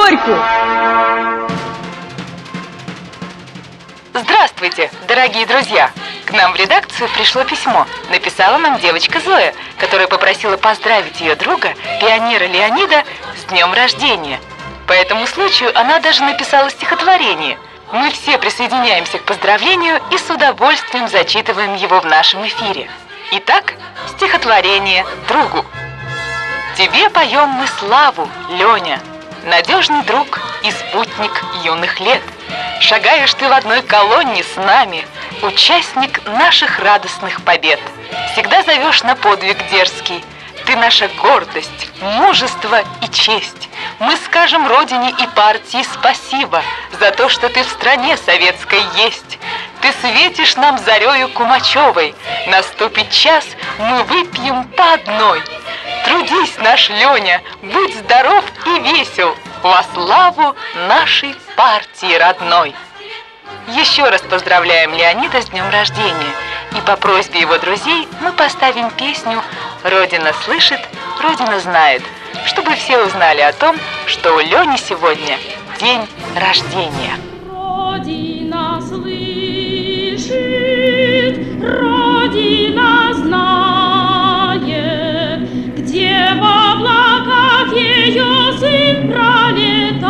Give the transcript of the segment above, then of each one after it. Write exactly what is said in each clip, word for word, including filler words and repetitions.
Зорьку. Здравствуйте, дорогие друзья! К нам в редакцию пришло письмо. Написала нам девочка Зоя, которая попросила поздравить ее друга, пионера Леонида, с днем рождения. По этому случаю она даже написала стихотворение. Мы все присоединяемся к поздравлению и с удовольствием зачитываем его в нашем эфире. Итак, стихотворение другу. Тебе поем мы славу, Леня, надежный друг и спутник юных лет. Шагаешь ты в одной колонне с нами, участник наших радостных побед. Всегда зовешь на подвиг дерзкий. Ты наша гордость, мужество и честь. Мы скажем Родине и партии спасибо за то, что ты в стране советской есть. Ты светишь нам зарею Кумачевой. Наступит час, мы выпьем по одной. Трудись, наш Леня, будь здоров и весел во славу нашей партии родной. Еще раз поздравляем Леонида с днем рождения. И по просьбе его друзей мы поставим песню «Родина слышит, Родина знает», чтобы все узнали о том, что у Лени сегодня день рождения. Родина слышит, Родина знает, где в облаках ее сын пролетает.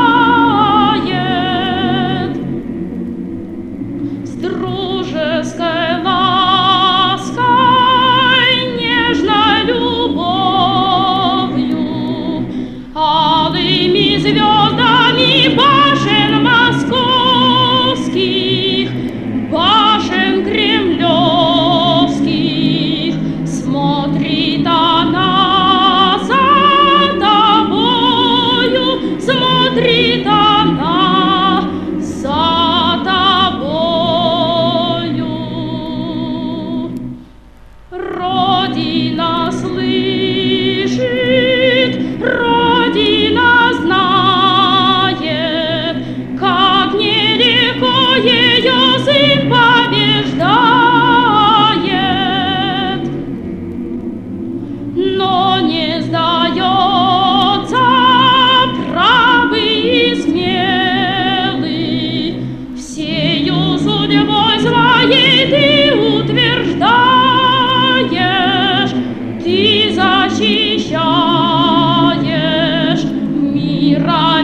С дружеской лаской, нежной любовью, алыми звездами башен московских, башен кремлевских смотрит она за тобою, смотрит она за тобою. Родина слышит, Родина знает, как нелегко ее сын побеждает, но не сдается правый и смелый, всею судьбой своей ты утверждаешь, ты защищаешь мира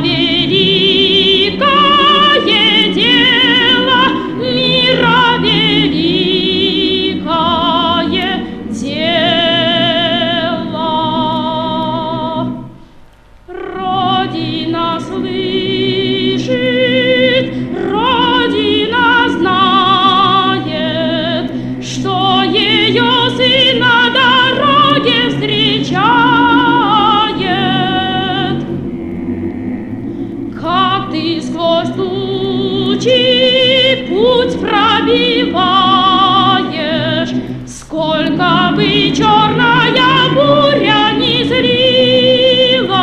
великое дело, мира великое дело. Родина слышит, Родина знает, что ее сын на дороге встречает. Как ты сквозь тучи путь пробиваешь, сколько бы черная буря не злилась,